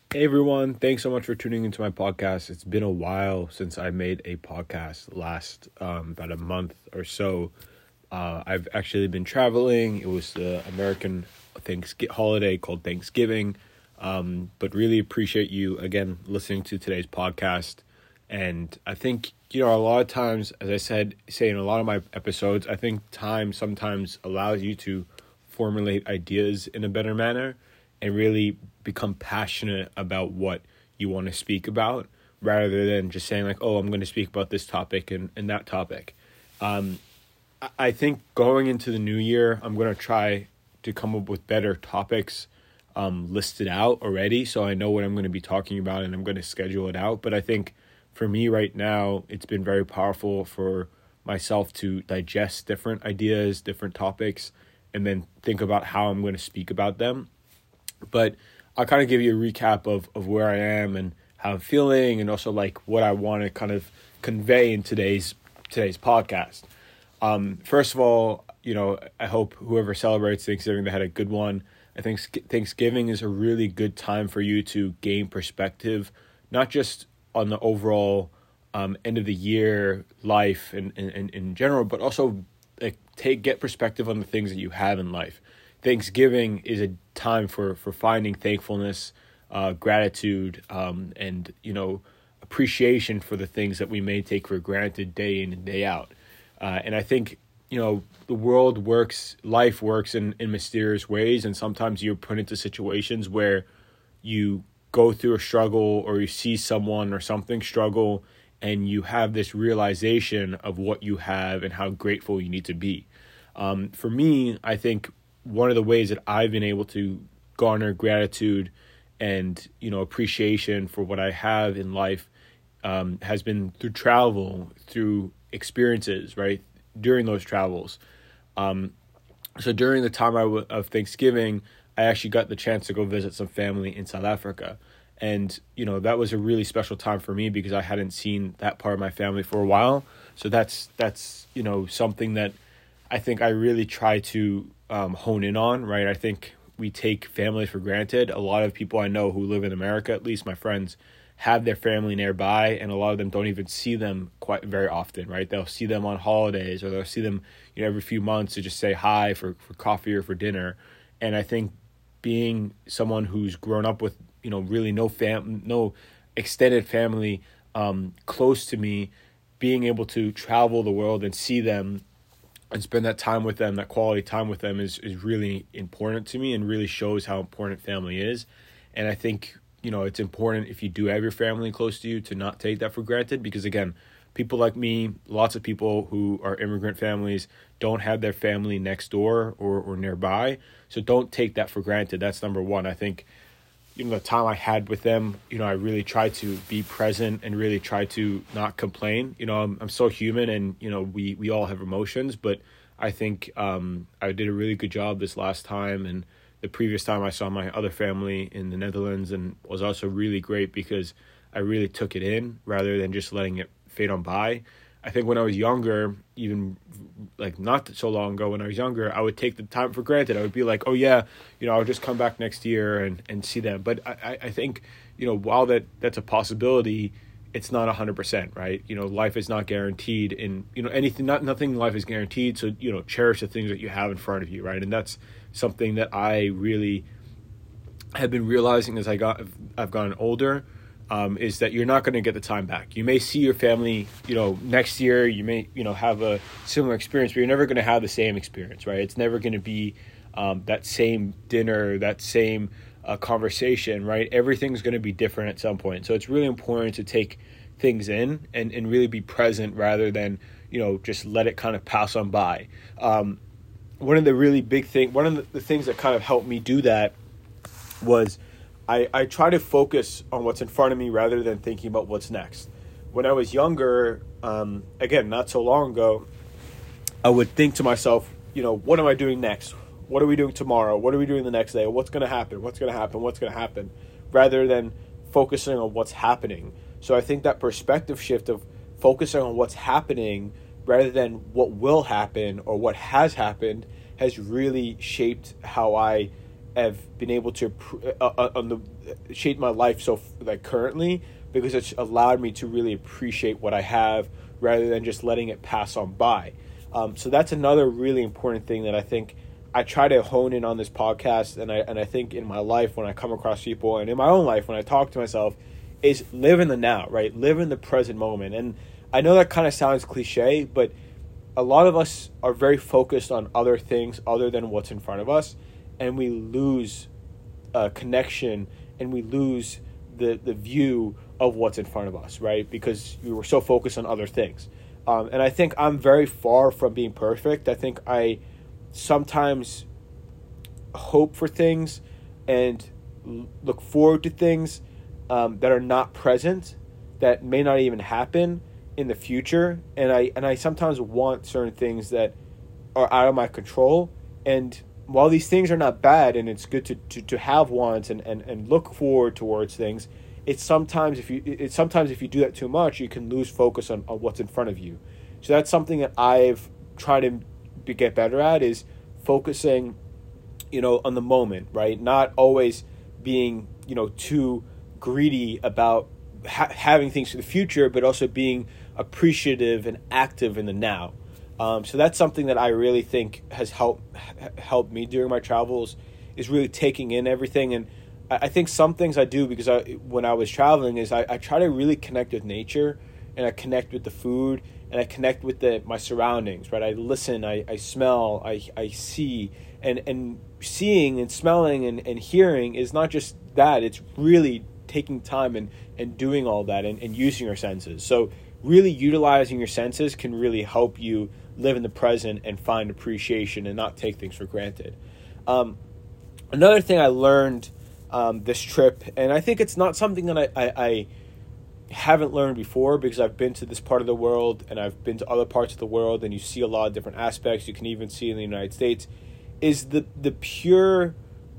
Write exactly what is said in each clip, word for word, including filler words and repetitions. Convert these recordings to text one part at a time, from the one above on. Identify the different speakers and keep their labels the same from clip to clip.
Speaker 1: Hey everyone, thanks so much for tuning into my podcast. It's been a while since I made a podcast, last um, about a month or so. Uh, I've actually been traveling. It was the American Thanksgiving holiday called Thanksgiving. Um, but really appreciate you again listening to today's podcast. And I think, you know, a lot of times, as I said, say in a lot of my episodes, I think time sometimes allows you to formulate ideas in a better manner and really become passionate about what you want to speak about rather than just saying like, oh, I'm going to speak about this topic and, and that topic. Um, I think going into the new year, I'm going to try to come up with better topics um, listed out already. So I know what I'm going to be talking about and I'm going to schedule it out. But I think for me right now, it's been very powerful for myself to digest different ideas, different topics, and then think about how I'm going to speak about them. But I'll kind of give you a recap of, of where I am and how I'm feeling and also like what I want to kind of convey in today's today's podcast. Um, first of all, you know, I hope whoever celebrates Thanksgiving, they had a good one. I think Thanksgiving is a really good time for you to gain perspective, not just on the overall um, end of the year life and in, in general, but also like take get perspective on the things that you have in life. Thanksgiving is a time for, for finding thankfulness, uh, gratitude, um, and, you know, appreciation for the things that we may take for granted day in and day out. Uh, and I think, you know, the world works, life works in, in mysterious ways. And sometimes you're put into situations where you go through a struggle or you see someone or something struggle and you have this realization of what you have and how grateful you need to be. Um, for me, I think one of the ways that I've been able to garner gratitude and, you know, appreciation for what I have in life um, has been through travel, through experiences, right, during those travels. Um, so during the time I w- of Thanksgiving, I actually got the chance to go visit some family in South Africa. And, you know, that was a really special time for me because I hadn't seen that part of my family for a while. So that's, that's you know, something that I think I really try to um, hone in on, right? I think we take family for granted. A lot of people I know who live in America, at least my friends, have their family nearby, and a lot of them don't even see them quite very often, right? They'll see them on holidays, or they'll see them, you know, every few months to just say hi for, for coffee or for dinner. And I think being someone who's grown up with, you know, really no fam, no extended family um, close to me, being able to travel the world and see them and spend that time with them, that quality time with them is, is really important to me and really shows how important family is. And I think, you know, it's important if you do have your family close to you to not take that for granted because, again, people like me, lots of people who are immigrant families don't have their family next door or, or nearby. So don't take that for granted. That's number one. I think, you know, the time I had with them, you know, I really tried to be present and really try to not complain. You know, I'm I'm so human and, you know, we, we all have emotions, but I think um, I did a really good job this last time. And the previous time I saw my other family in the Netherlands and was also really great because I really took it in rather than just letting it fade on by. I think when I was younger, even like not so long ago when I was younger, I would take the time for granted. I would be like, oh yeah, you know, I'll just come back next year and, and see them. But I, I think, you know, while that that's a possibility, it's not a hundred percent, right? You know, life is not guaranteed in, you know, anything, not, nothing in life is guaranteed. So, you know, cherish the things that you have in front of you, right? And that's something that I really have been realizing as I got, I've gotten older. Um, is that you're not going to get the time back. You may see your family, you know, next year. You may, you know, have a similar experience, but you're never going to have the same experience, right? It's never going to be um, that same dinner, that same uh, conversation, right? Everything's going to be different at some point. So it's really important to take things in and, and really be present rather than, you know, just let it kind of pass on by. Um, one of the really big thing, one of the, the things that kind of helped me do that was I, I try to focus on what's in front of me rather than thinking about what's next. When I was younger, um, again, not so long ago, I would think to myself, you know, what am I doing next? What are we doing tomorrow? What are we doing the next day? What's going to happen? What's going to happen? What's going to happen? Rather than focusing on what's happening. So I think that perspective shift of focusing on what's happening rather than what will happen or what has happened has really shaped how I have been able to uh, on the shape my life so like currently, because it's allowed me to really appreciate what I have rather than just letting it pass on by. Um, so that's another really important thing that I think I try to hone in on this podcast, and I and I think in my life when I come across people, and in my own life when I talk to myself, is live in the now, right? Live in the present moment. And I know that kind of sounds cliche, but a lot of us are very focused on other things other than what's in front of us, and we lose uh, connection, and we lose the, the view of what's in front of us, right? Because we were so focused on other things. Um, and I think I'm very far from being perfect. I think I sometimes hope for things and l- look forward to things um, that are not present, that may not even happen in the future. And I and I sometimes want certain things that are out of my control. And while these things are not bad, and it's good to, to, to have wants and, and, and look forward towards things, it's sometimes if you it's sometimes if you do that too much, you can lose focus on, on what's in front of you. So that's something that I've tried to be, get better at, is focusing, you know, on the moment, right? Not always being, you know, too greedy about ha- having things for the future, but also being appreciative and active in the now. Um, so that's something that I really think has helped helped me during my travels, is really taking in everything. And I, I think some things I do because I when I was traveling is I, I try to really connect with nature, and I connect with the food, and I connect with the my surroundings, right? I listen, I, I smell, I I see, and, and seeing and smelling and, and hearing is not just that, it's really taking time and, and doing all that and, and using your senses. So really utilizing your senses can really help you live in the present and find appreciation and not take things for granted. Um, another thing I learned um, this trip, and I think it's not something that I, I, I haven't learned before, because I've been to this part of the world and I've been to other parts of the world, and you see a lot of different aspects. You can even see in the United States, is the the pure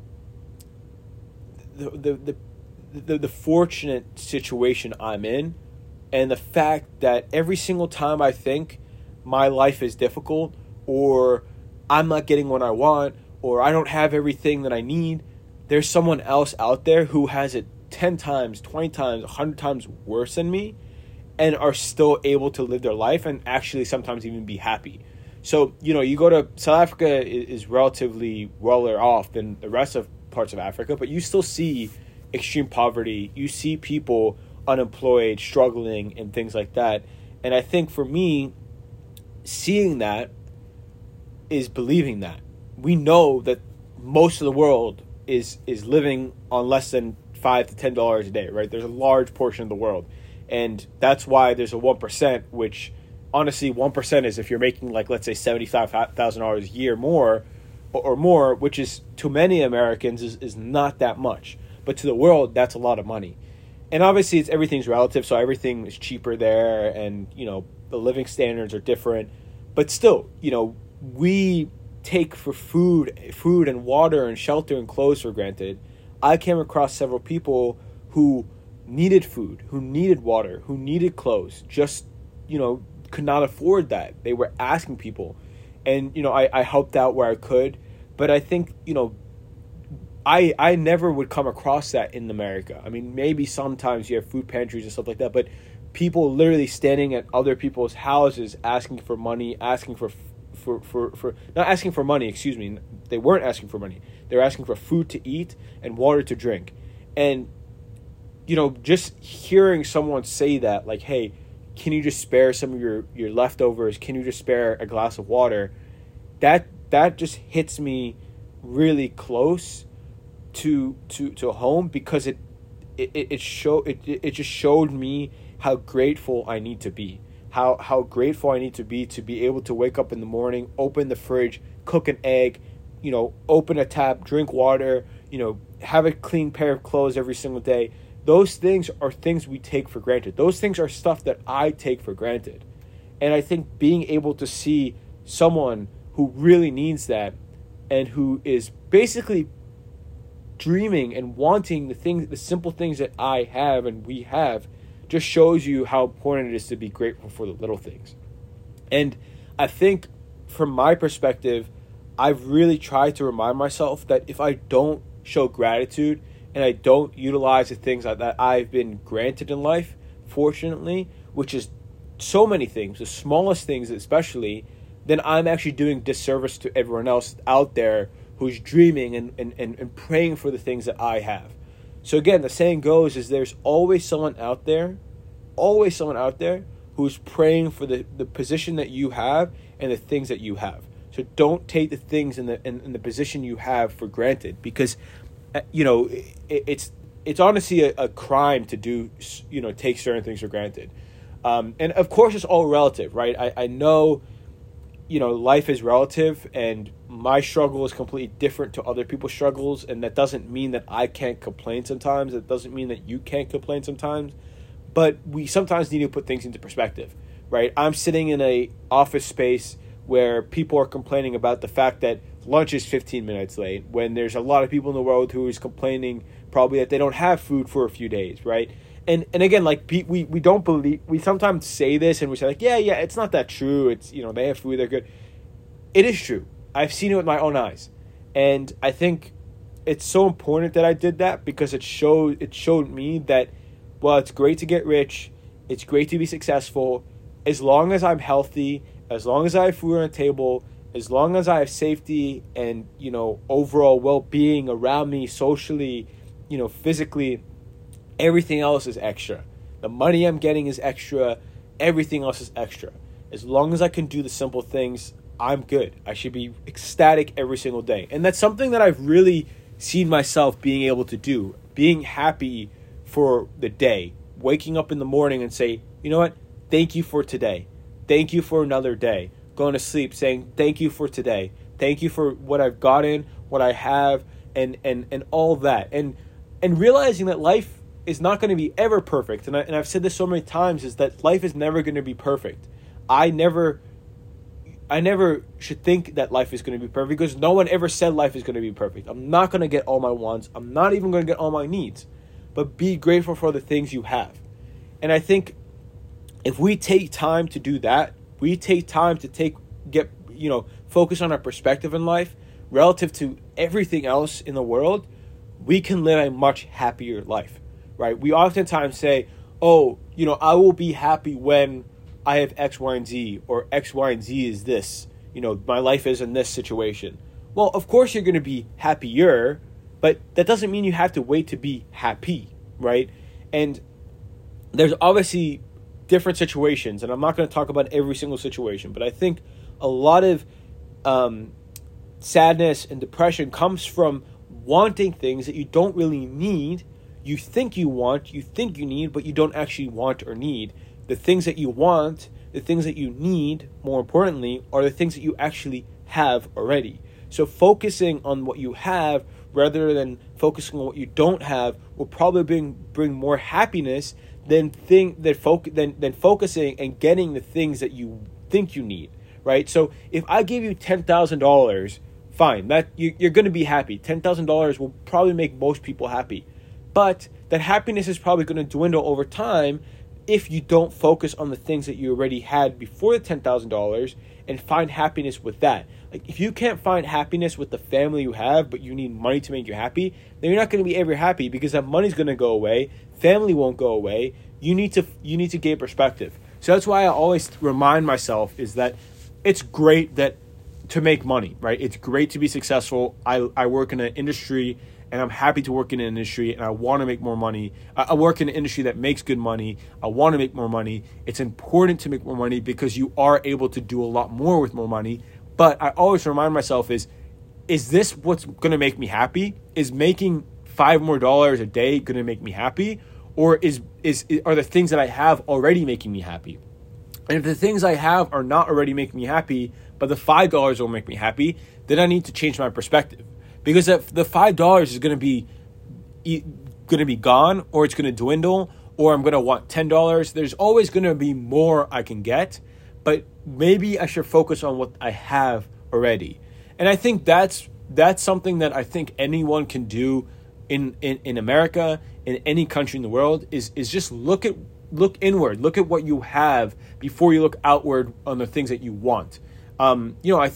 Speaker 1: the the the, the, the fortunate situation I'm in, and the fact that every single time I think my life is difficult, or I'm not getting what I want, or I don't have everything that I need, there's someone else out there who has it ten times, twenty times, one hundred times worse than me, and are still able to live their life and actually sometimes even be happy. So, you know, you go to South Africa is relatively weller off than the rest of parts of Africa, but you still see extreme poverty. You see people unemployed, struggling, and things like that. And I think for me, seeing that is believing that. We know that most of the world is is living on less than five to ten dollars a day, right? There's a large portion of the world, and that's why there's a one percent. Which, honestly, one percent is if you're making, like, let's say seventy-five thousand dollars a year more, or, or more, which is to many Americans is is not that much, but to the world, that's a lot of money. And obviously, it's everything's relative, so everything is cheaper there, and, you know, the living standards are different. But still, you know, we take for food, food and water and shelter and clothes for granted. I came across several people who needed food, who needed water, who needed clothes, just, you know, could not afford that. They were asking people. And, you know, I, I helped out where I could. But I think, you know, I I never would come across that in America. I mean, maybe sometimes you have food pantries and stuff like that, but people literally standing at other people's houses asking for money, asking for for for, for not asking for money, excuse me. They weren't asking for money. They were asking for food to eat and water to drink. And, you know, just hearing someone say that, like, hey, can you just spare some of your, your leftovers? Can you just spare a glass of water? That that just hits me really close to to to home, because it it it show it it just showed me how grateful I need to be. How how grateful I need to be to be able to wake up in the morning, open the fridge, cook an egg, you know, open a tap, drink water, you know, have a clean pair of clothes every single day. Those things are things we take for granted. Those things are stuff that I take for granted. And I think being able to see someone who really needs that, and who is basically dreaming and wanting the things, the simple things that I have and we have, just shows you how important it is to be grateful for the little things. And I think from my perspective, I've really tried to remind myself that if I don't show gratitude and I don't utilize the things that, that I've been granted in life, fortunately, which is so many things, the smallest things especially, then I'm actually doing disservice to everyone else out there who's dreaming and, and, and, and praying for the things that I have. So again, the saying goes is there's always someone out there, always someone out there who's praying for the, the position that you have and the things that you have. So don't take the things in the in, in the position you have for granted, because, you know, it, it's it's honestly a, a crime to do, you know, take certain things for granted. Um, and of course, it's all relative, right? I, I know, you know, life is relative, and my struggle is completely different to other people's struggles, and that doesn't mean that I can't complain sometimes. It doesn't mean that you can't complain sometimes, but we sometimes need to put things into perspective, right? I'm sitting in a office space where people are complaining about the fact that lunch is fifteen minutes late, when there's a lot of people in the world who is complaining probably that they don't have food for a few days, right? And and again, like, we, we don't believe, we sometimes say this and we say like, yeah, yeah, it's not that true. It's, you know, they have food, they're good. It is true. I've seen it with my own eyes. And I think it's so important that I did that, because it showed, it showed me that, well, it's great to get rich. It's great to be successful. As long as I'm healthy, as long as I have food on the table, as long as I have safety and, you know, overall well-being around me socially, you know, physically, everything else is extra. The money I'm getting is extra. Everything else is extra. As long as I can do the simple things, I'm good. I should be ecstatic every single day. And that's something that I've really seen myself being able to do. Being happy for the day. Waking up in the morning and say, you know what? Thank you for today. Thank you for another day. Going to sleep saying, thank you for today. Thank you for what I've gotten, what I have, and and, and all that. And and realizing that life is not going to be ever perfect. And, I, and I've said this so many times, is that life is never going to be perfect. I never, I never should think that life is going to be perfect, because no one ever said life is going to be perfect. I'm not going to get all my wants. I'm not even going to get all my needs. But be grateful for the things you have. And I think if we take time to do that, we take time to take, get, you know, focus on our perspective in life relative to everything else in the world, we can live a much happier life. Right? We oftentimes say, oh, you know, I will be happy when I have X, Y, and Z, or X, Y, and Z is this. You know, my life is in this situation. Well, of course you're going to be happier, but that doesn't mean you have to wait to be happy, right? And there's obviously different situations, and I'm not going to talk about every single situation, but I think a lot of um, sadness and depression comes from wanting things that you don't really need. You think you want, you think you need, but you don't actually want or need. The things that you want, the things that you need, more importantly, are the things that you actually have already. So focusing on what you have rather than focusing on what you don't have will probably bring bring more happiness than thing that foc- than, than focusing and getting the things that you think you need, right? So if I give you ten thousand dollars, fine, that you, you're going to be happy. ten thousand dollars will probably make most people happy. But that happiness is probably going to dwindle over time if you don't focus on the things that you already had before the ten thousand dollars and find happiness with that. Like, if you can't find happiness with the family you have, but you need money to make you happy, then you're not going to be ever happy, because that money's going to go away. Family won't go away. You need to you need to gain perspective. So that's why I always remind myself is that it's great that to make money, right? It's great to be successful. I, I work in an industry, and I'm happy to work in an industry, and I want to make more money. I work in an industry that makes good money. I want to make more money. It's important to make more money because you are able to do a lot more with more money. But I always remind myself is, is this what's going to make me happy? Is making five more dollars a day going to make me happy? Or is is are the things that I have already making me happy? And if the things I have are not already making me happy, but the five dollars will make me happy, then I need to change my perspective. Because if the five dollars is going to be going to be gone, or it's going to dwindle, or I'm going to want ten dollars, there's always going to be more I can get, but maybe I should focus on what I have already. And I think that's that's something that I think anyone can do in, in, in America, in any country in the world, is is just look at look inward, look at what you have before you look outward on the things that you want. Um, you know, I think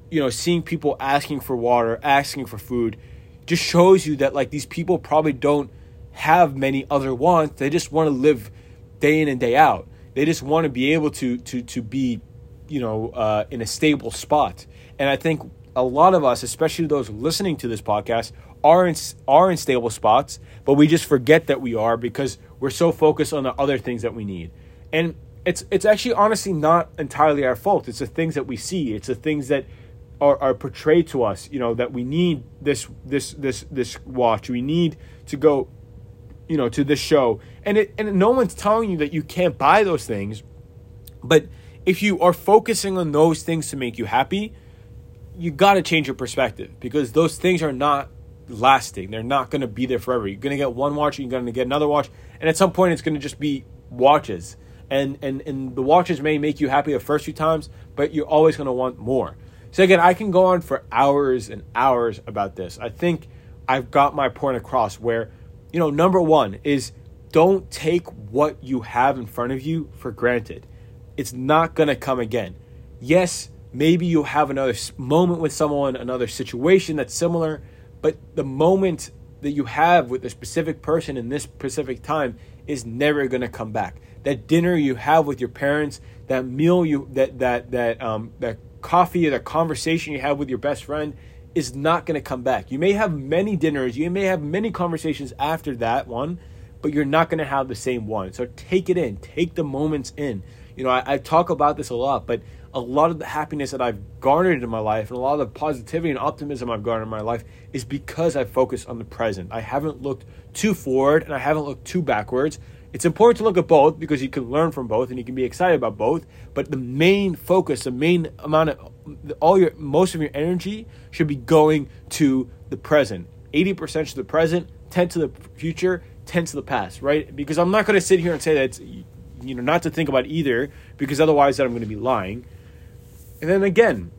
Speaker 1: you know, seeing people asking for water, asking for food, just shows you that like these people probably don't have many other wants. They just want to live day in and day out. They just want to be able to to to be, you know, uh, in a stable spot. And I think a lot of us, especially those listening to this podcast, are in are in stable spots, but we just forget that we are because we're so focused on the other things that we need. And it's it's actually honestly not entirely our fault. It's the things that we see. It's the things that are, are portrayed to us. You know, that we need this this this this watch. We need to go, you know, to this show. And it and no one's telling you that you can't buy those things. But if you are focusing on those things to make you happy, you got to change your perspective, because those things are not lasting. They're not going to be there forever. You're going to get one watch, you're going to get another watch, and at some point it's going to just be watches. And and and the watches may make you happy the first few times, but you're always going to want more. So again, I can go on for hours and hours about this. I think I've got my point across where, you know, number one is don't take what you have in front of you for granted. It's not going to come again. Yes, maybe you'll have another moment with someone, another situation that's similar, but the moment that you have with a specific person in this specific time is never going to come back. That dinner you have with your parents, that meal you that that that um that coffee or that conversation you have with your best friend is not going to come back. You may have many dinners, you may have many conversations after that one, but you're not going to have the same one. So take it in, take the moments in. You know, I, I talk about this a lot, but a lot of the happiness that I've garnered in my life and a lot of the positivity and optimism I've garnered in my life is because I focus on the present. I haven't looked too forward and I haven't looked too backwards. It's important to look at both because you can learn from both and you can be excited about both. But the main focus, the main amount of all your, most of your energy should be going to the present. eighty percent to the present, ten to the future, ten to the past, right? Because I'm not going to sit here and say that it's, you know, not to think about either, because otherwise that I'm going to be lying. And then again,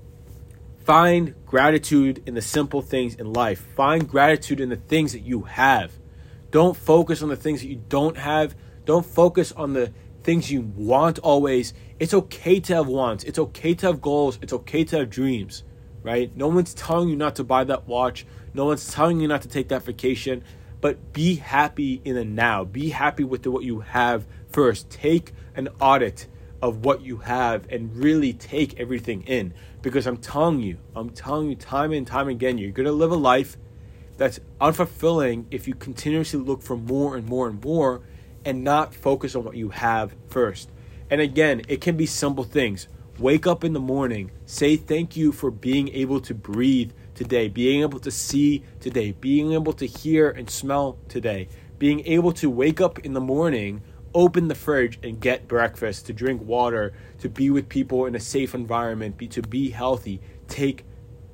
Speaker 1: find gratitude in the simple things in life. Find gratitude in the things that you have. Don't focus on the things that you don't have. Don't focus on the things you want always. It's okay to have wants. It's okay to have goals. It's okay to have dreams, right? No one's telling you not to buy that watch. No one's telling you not to take that vacation. But be happy in the now. Be happy with the, what you have first. Take an audit of what you have and really take everything in. Because I'm telling you, I'm telling you time and time again, you're going to live a life that's unfulfilling if you continuously look for more and more and more and not focus on what you have first. And again, it can be simple things. Wake up in the morning, say thank you for being able to breathe today, being able to see today, being able to hear and smell today, being able to wake up in the morning, open the fridge and get breakfast, to drink water, to be with people in a safe environment, be, to be healthy. Take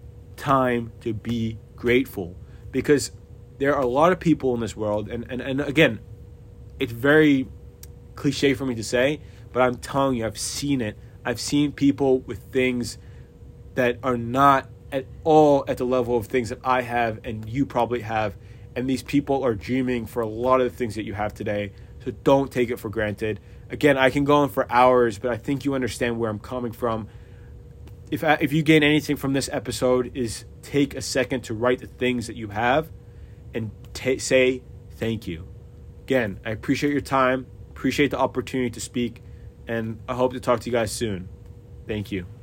Speaker 1: time to be grateful. Because there are a lot of people in this world, and, and, and again, it's very cliche for me to say, but I'm telling you, I've seen it. I've seen people with things that are not at all at the level of things that I have and you probably have. And these people are dreaming for a lot of the things that you have today. So don't take it for granted. Again, I can go on for hours, but I think you understand where I'm coming from. If I, if you gain anything from this episode, is take a second to write the things that you have and t- say thank you. Again, I appreciate your time, appreciate the opportunity to speak, and I hope to talk to you guys soon. Thank you.